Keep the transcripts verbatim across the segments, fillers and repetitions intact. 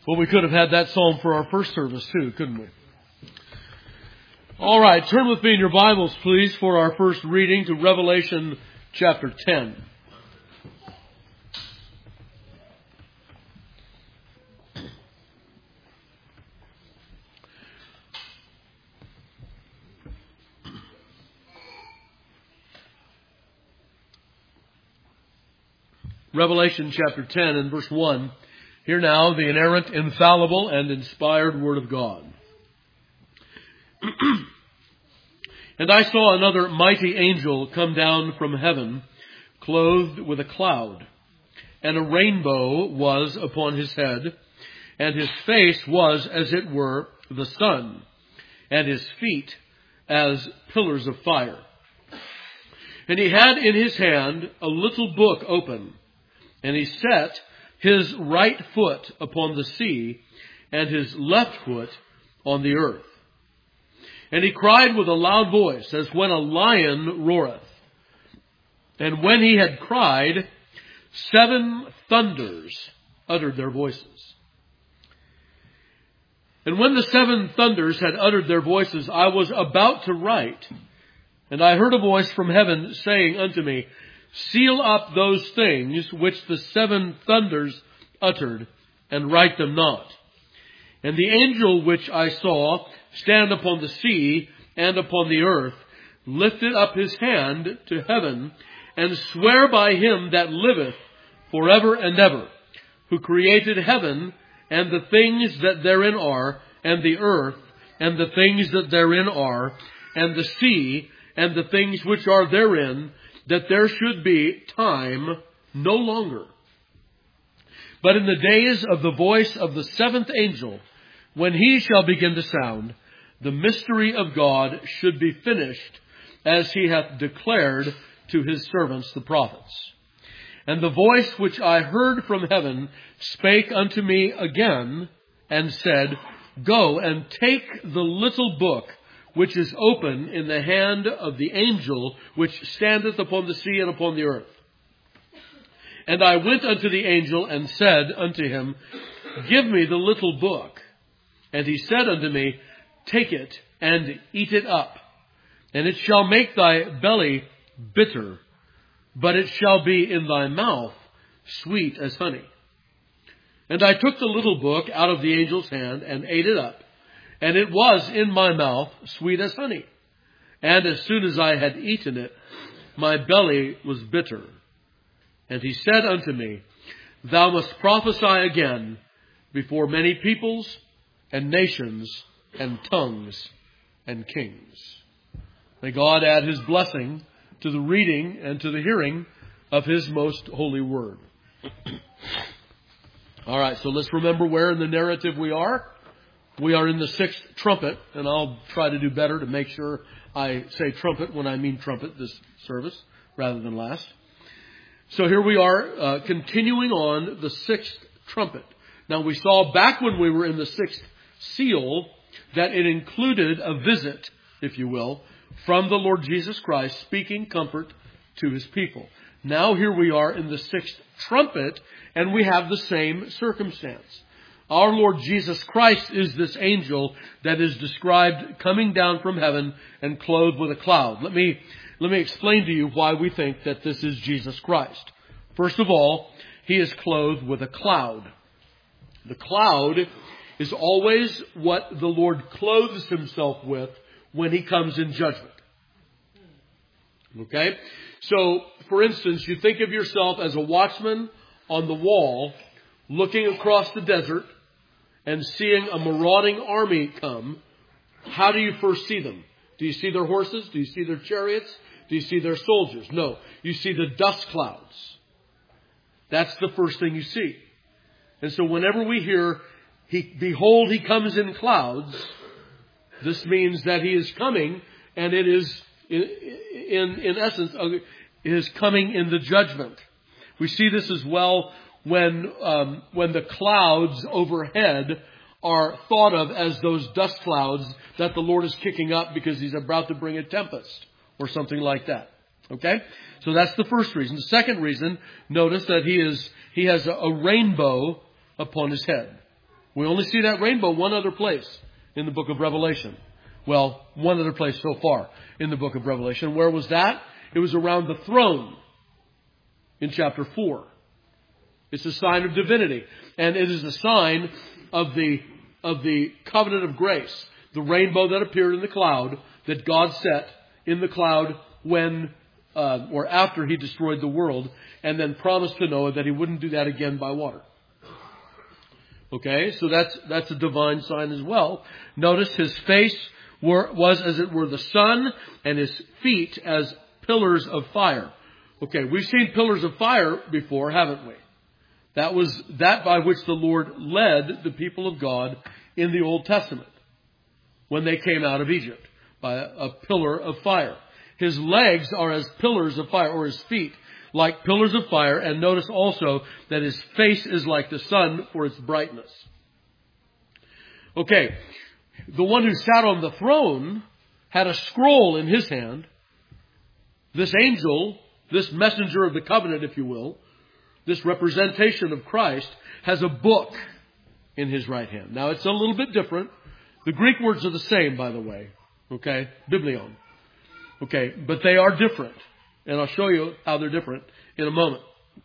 Well, we could have had that psalm for our first service too, couldn't we? All right, turn with me in your Bibles, please, for our first reading to Revelation chapter ten. Revelation chapter ten and verse one. Hear now the inerrant, infallible, and inspired Word of God. And I saw another mighty angel come down from heaven, clothed with a cloud, and a rainbow was upon his head, and his face was as it were the sun, and his feet as pillars of fire. And he had in his hand a little book open, and he set his right foot upon the sea, and his left foot on the earth. And he cried with a loud voice, as when a lion roareth. And when he had cried, seven thunders uttered their voices. And when the seven thunders had uttered their voices, I was about to write. And I heard a voice from heaven saying unto me, seal up those things which the seven thunders uttered, and write them not. And the angel which I saw stand upon the sea and upon the earth lifted up his hand to heaven, and sware by him that liveth forever and ever, who created heaven and the things that therein are, and the earth and the things that therein are, and the sea and the things which are therein, that there should be time no longer. But in the days of the voice of the seventh angel, when he shall begin to sound, the mystery of God should be finished, as he hath declared to his servants the prophets. And the voice which I heard from heaven spake unto me again, and said, go and take the little book which is open in the hand of the angel which standeth upon the sea and upon the earth. And I went unto the angel and said unto him, give me the little book. And he said unto me, take it and eat it up, and it shall make thy belly bitter, but it shall be in thy mouth sweet as honey. And I took the little book out of the angel's hand and ate it up. And it was in my mouth sweet as honey. And as soon as I had eaten it, my belly was bitter. And he said unto me, thou must prophesy again before many peoples and nations and tongues and kings. May God add his blessing to the reading and to the hearing of his most holy word. All right, so let's remember where in the narrative we are. We are in the sixth trumpet, and I'll try to do better to make sure I say trumpet when I mean trumpet this service rather than last. So here we are, uh, continuing on the sixth trumpet. Now we saw back when we were in the sixth seal that it included a visit, if you will, from the Lord Jesus Christ speaking comfort to his people. Now here we are in the sixth trumpet, and we have the same circumstance. Our Lord Jesus Christ is this angel that is described coming down from heaven and clothed with a cloud. Let me, let me explain to you why we think that this is Jesus Christ. First of all, he is clothed with a cloud. The cloud is always what the Lord clothes himself with when he comes in judgment. Okay? So, for instance, you think of yourself as a watchman on the wall looking across the desert and seeing a marauding army come. How do you first see them? Do you see their horses? Do you see their chariots? Do you see their soldiers? No. You see the dust clouds. That's the first thing you see. And so whenever we hear, he, behold, he comes in clouds, this means that he is coming, and it is, in, in, in essence, it is coming in the judgment. We see this as well when um, when the clouds overhead are thought of as those dust clouds that the Lord is kicking up because he's about to bring a tempest or something like that. Okay? So that's the first reason. The second reason, notice that he is he has a, a rainbow upon his head. We only see that rainbow one other place in the book of Revelation. Well, one other place so far in the book of Revelation. Where was that? It was around the throne in chapter four. It's a sign of divinity. And it is a sign of the, of the covenant of grace. The rainbow that appeared in the cloud that God set in the cloud when, uh, or after he destroyed the world, and then promised to Noah that he wouldn't do that again by water. Okay, so that's, that's a divine sign as well. Notice his face were, was as it were the sun, and his feet as pillars of fire. Okay, we've seen pillars of fire before, haven't we? That was that by which the Lord led the people of God in the Old Testament when they came out of Egypt, by a, a pillar of fire. His legs are as pillars of fire, or his feet like pillars of fire. And notice also that his face is like the sun for its brightness. Okay, the one who sat on the throne had a scroll in his hand. This angel, this messenger of the covenant, if you will, this representation of Christ, has a book in his right hand. Now, it's a little bit different. The Greek words are the same, by the way. Okay? Biblion. Okay, but they are different. And I'll show you how they're different in a moment.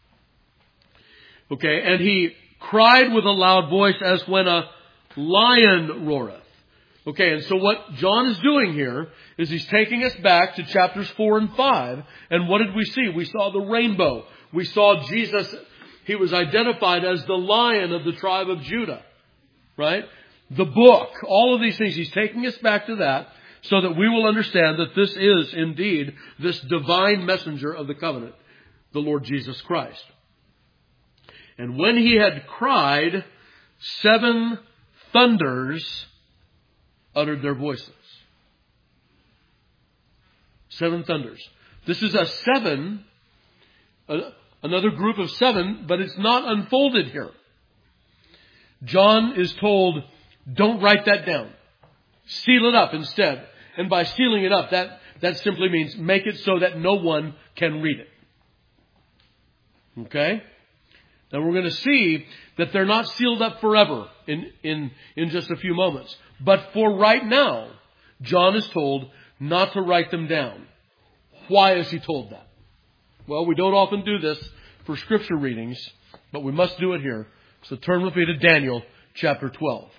Okay, and he cried with a loud voice as when a lion roareth. Okay, and so what John is doing here is he's taking us back to chapters four and five. And what did we see? We saw the rainbow. We saw Jesus. He was identified as the Lion of the tribe of Judah. Right? The book. All of these things. He's taking us back to that so that we will understand that this is indeed this divine messenger of the covenant, the Lord Jesus Christ. And when he had cried, seven thunders uttered their voices. Seven thunders. This is a seven, uh, another group of seven, but it's not unfolded here. John is told, don't write that down. Seal it up instead. And by sealing it up, that, that simply means make it so that no one can read it. Okay? Now we're going to see that they're not sealed up forever in, in, in just a few moments. But for right now, John is told not to write them down. Why is he told that? Well, we don't often do this for scripture readings, but we must do it here. So turn with me to Daniel chapter twelve.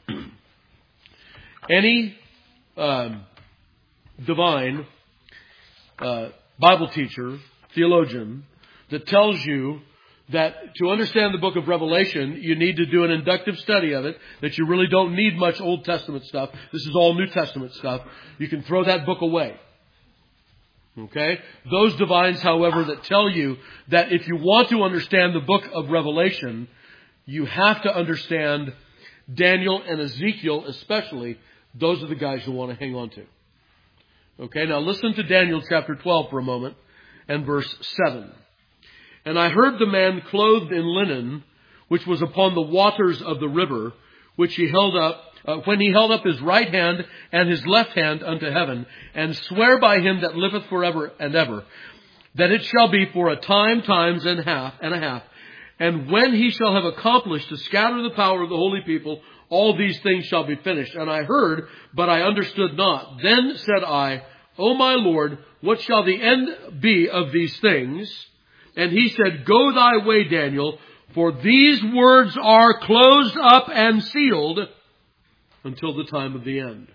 Any um, divine uh, Bible teacher, theologian, that tells you that to understand the book of Revelation, you need to do an inductive study of it, that you really don't need much Old Testament stuff. This is all New Testament stuff. You can throw that book away. Okay? Those divines, however, that tell you that if you want to understand the book of Revelation, you have to understand Daniel and Ezekiel especially. Those are the guys you want to hang on to. Okay, now listen to Daniel chapter twelve for a moment and verse seven. And I heard the man clothed in linen, which was upon the waters of the river, which he held up, uh, when he held up his right hand and his left hand unto heaven, and swear by him that liveth forever and ever, that it shall be for a time, times and half and a half. And when he shall have accomplished to scatter the power of the holy people, all these things shall be finished. And I heard, but I understood not. Then said I, O my Lord, what shall the end be of these things? And he said, go thy way, Daniel, for these words are closed up and sealed until the time of the end.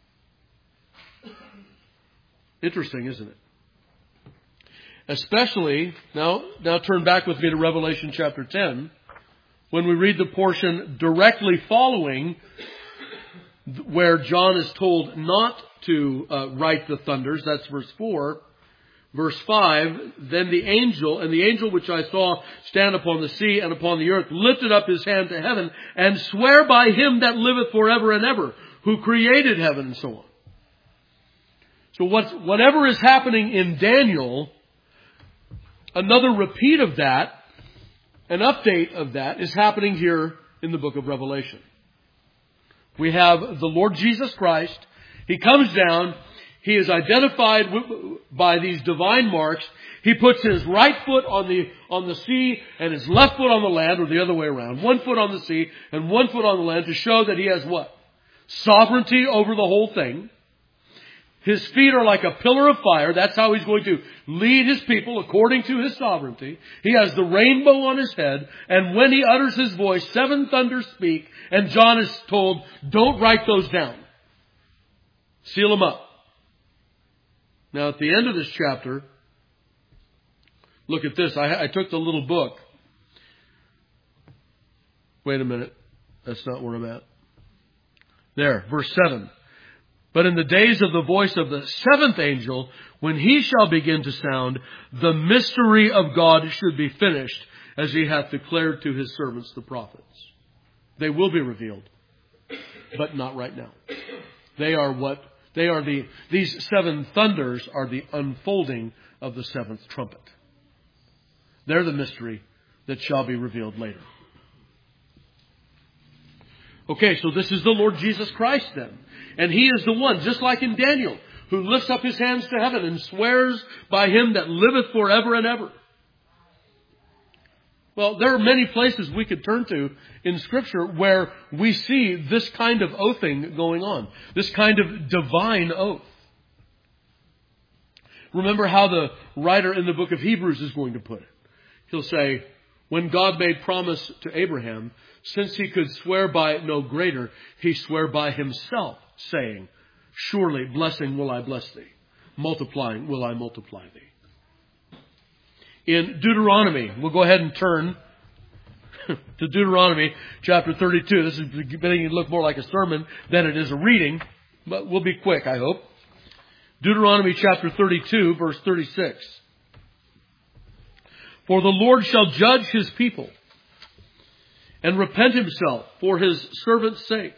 Interesting, isn't it? Especially, now, now turn back with me to Revelation chapter ten, when we read the portion directly following where John is told not to uh, write the thunders. That's verse four. Verse five, then the angel, and the angel which I saw stand upon the sea and upon the earth, lifted up his hand to heaven, and swear by him that liveth forever and ever, who created heaven, and so on. So what's, whatever is happening in Daniel, another repeat of that, an update of that, is happening here in the book of Revelation. We have the Lord Jesus Christ. He comes down. He is identified by these divine marks. He puts his right foot on the, on the sea and his left foot on the land, or the other way around. One foot on the sea and one foot on the land to show that he has what? Sovereignty over the whole thing. His feet are like a pillar of fire. That's how he's going to lead his people according to his sovereignty. He has the rainbow on his head. And when he utters his voice, seven thunders speak. And John is told, don't write those down. Seal them up. Now at the end of this chapter, look at this. I, I took the little book. Wait a minute. That's not where I'm at. There, verse seven. But in the days of the voice of the seventh angel, when he shall begin to sound, the mystery of God should be finished, as he hath declared to his servants the prophets. They will be revealed, but not right now. They are what, they are the, these seven thunders are the unfolding of the seventh trumpet. They're the mystery that shall be revealed later. Okay, so this is the Lord Jesus Christ then. And he is the one, just like in Daniel, who lifts up his hands to heaven and swears by him that liveth forever and ever. Well, there are many places we could turn to in Scripture where we see this kind of oathing going on. This kind of divine oath. Remember how the writer in the book of Hebrews is going to put it. He'll say, when God made promise to Abraham, since he could swear by no greater, he sware by himself, saying, surely blessing will I bless thee, multiplying will I multiply thee. In Deuteronomy, we'll go ahead and turn to Deuteronomy chapter thirty-two. This is beginning to look more like a sermon than it is a reading, but we'll be quick, I hope. Deuteronomy chapter thirty-two, verse thirty-six. For the Lord shall judge his people and repent himself for his servant's sake.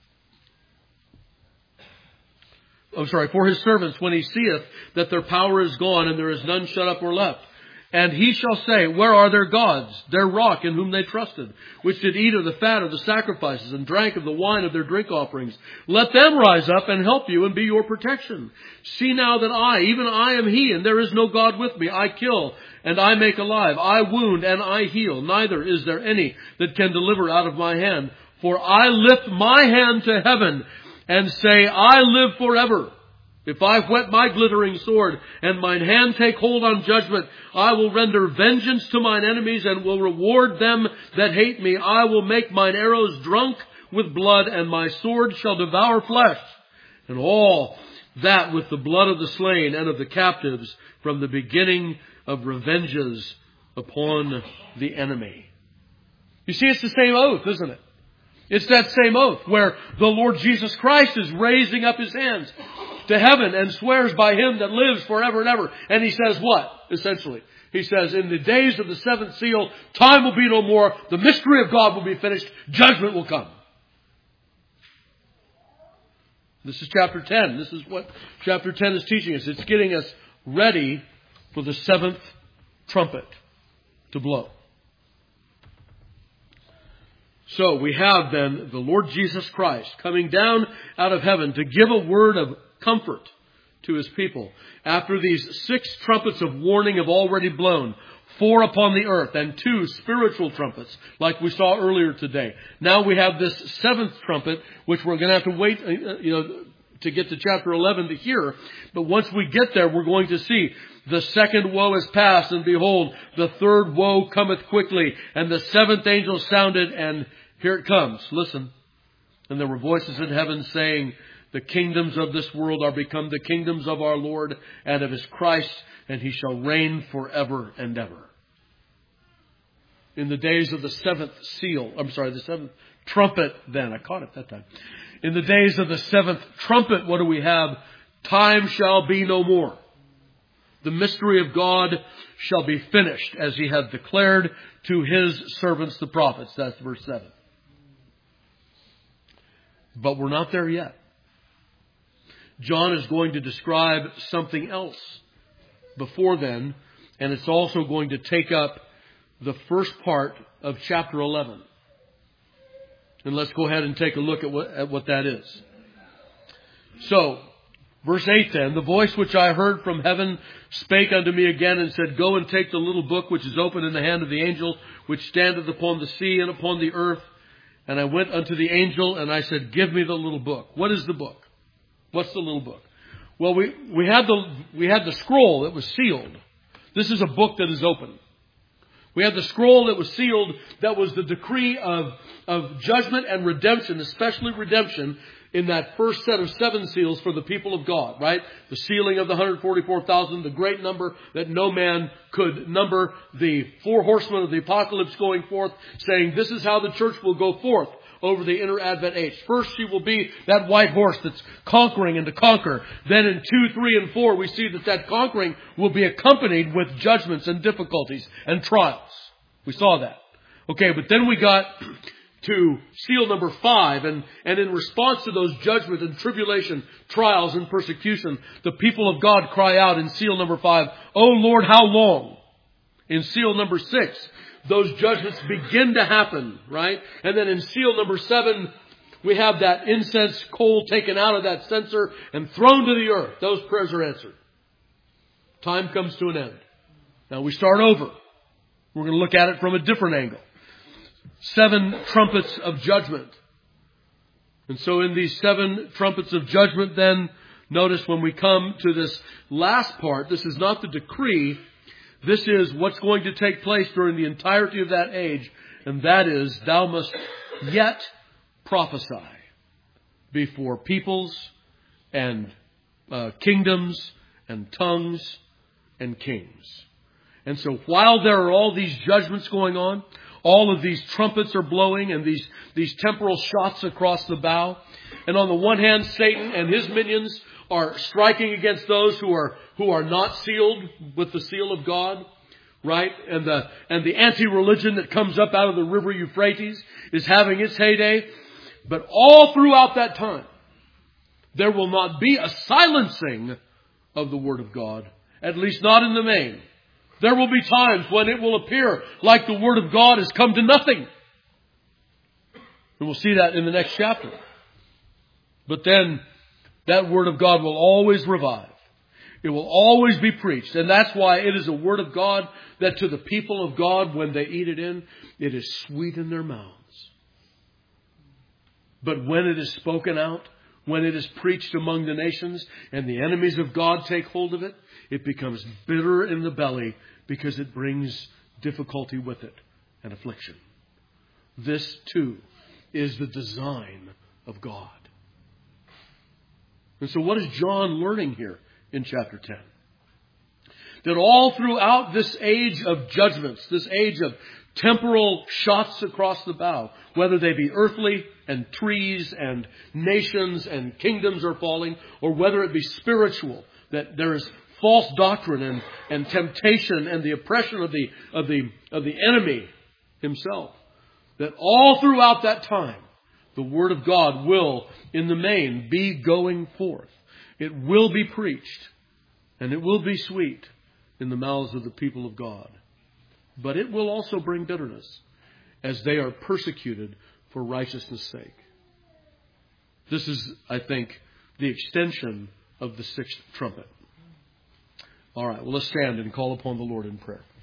I'm sorry, for his servants when he seeth that their power is gone and there is none shut up or left. And he shall say, where are their gods, their rock in whom they trusted, which did eat of the fat of the sacrifices and drank of the wine of their drink offerings? Let them rise up and help you and be your protection. See now that I, even I am he, and there is no God with me. I kill and I make alive. I wound and I heal. Neither is there any that can deliver out of my hand. For I lift my hand to heaven and say, I live forever. If I whet my glittering sword, and mine hand take hold on judgment, I will render vengeance to mine enemies, and will reward them that hate me. I will make mine arrows drunk with blood, and my sword shall devour flesh. And all that with the blood of the slain and of the captives, from the beginning of revenges upon the enemy. You see, it's the same oath, isn't it? It's that same oath where the Lord Jesus Christ is raising up his hands to heaven and swears by him that lives forever and ever. And he says what? Essentially, he says, in the days of the seventh seal, time will be no more. The mystery of God will be finished. Judgment will come. This is chapter ten. This is what chapter ten is teaching us. It's getting us ready for the seventh trumpet to blow. So we have then the Lord Jesus Christ coming down out of heaven to give a word of comfort to his people. After these six trumpets of warning have already blown, four upon the earth and two spiritual trumpets, like we saw earlier today. Now we have this seventh trumpet, which we're going to have to wait, you know, to get to chapter eleven to hear. But once we get there, we're going to see the second woe is past, and behold, the third woe cometh quickly. And the seventh angel sounded, and here it comes. Listen. And there were voices in heaven saying, the kingdoms of this world are become the kingdoms of our Lord and of his Christ, and he shall reign forever and ever. In the days of the seventh seal, I'm sorry, the seventh trumpet then, I caught it that time. In the days of the seventh trumpet, what do we have? Time shall be no more. The mystery of God shall be finished, as he hath declared to his servants the prophets. That's verse seven. But we're not there yet. John is going to describe something else before then, and it's also going to take up the first part of chapter eleven. And let's go ahead and take a look at what, at what that is. So, Verse eight then, the voice which I heard from heaven spake unto me again and said, Go and take the little book which is open in the hand of the angel which standeth upon the sea and upon the earth. And I went unto the angel and I said, Give me the little book. What is the book? What's the little book? Well, we, we had the, we had the scroll that was sealed. This is a book that is open. We had the scroll that was sealed, that was the decree of, of judgment and redemption, especially redemption, in that first set of seven seals for the people of God, right? The sealing of the one hundred forty-four thousand, the great number that no man could number, the four horsemen of the apocalypse going forth, saying this is how the church will go forth over the inner Advent age. First, she will be that white horse that's conquering and to conquer. Then in two, three, and four, we see that that conquering will be accompanied with judgments and difficulties and trials. We saw that. Okay, but then we got to seal number five, and, and in response to those judgment and tribulation, trials and persecution, the people of God cry out in seal number five, O Lord, how long? In seal number six, those judgments begin to happen, right? And then in seal number seven, we have that incense coal taken out of that censer and thrown to the earth. Those prayers are answered. Time comes to an end. Now we start over. We're going to look at it from a different angle. Seven trumpets of judgment. And so in these seven trumpets of judgment, then, notice when we come to this last part, this is not the decree. This is what's going to take place during the entirety of that age. And that is, thou must yet prophesy before peoples and uh, kingdoms and tongues and kings. And so while there are all these judgments going on, all of these trumpets are blowing and these, these temporal shots across the bow. And on the one hand, Satan and his minions are striking against those who are, who are not sealed with the seal of God, right? And the, and the anti-religion that comes up out of the river Euphrates is having its heyday. But all throughout that time, there will not be a silencing of the Word of God, at least not in the main. There will be times when it will appear like the Word of God has come to nothing. And we'll see that in the next chapter. But then that Word of God will always revive. It will always be preached. And that's why it is a Word of God that to the people of God, when they eat it in, it is sweet in their mouths. But when it is spoken out, when it is preached among the nations and the enemies of God take hold of it, it becomes bitter in the belly because it brings difficulty with it and affliction. This too is the design of God. And so what is John learning here in chapter ten? That all throughout this age of judgments, this age of temporal shots across the bow, whether they be earthly and trees and nations and kingdoms are falling, or whether it be spiritual, that there is false doctrine and, and temptation and the oppression of the, of the, of the enemy himself, that all throughout that time, the Word of God will, in the main, be going forth. It will be preached, and it will be sweet in the mouths of the people of God. But it will also bring bitterness as they are persecuted for righteousness' sake. This is, I think, the extension of the sixth trumpet. All right, well, let's stand and call upon the Lord in prayer.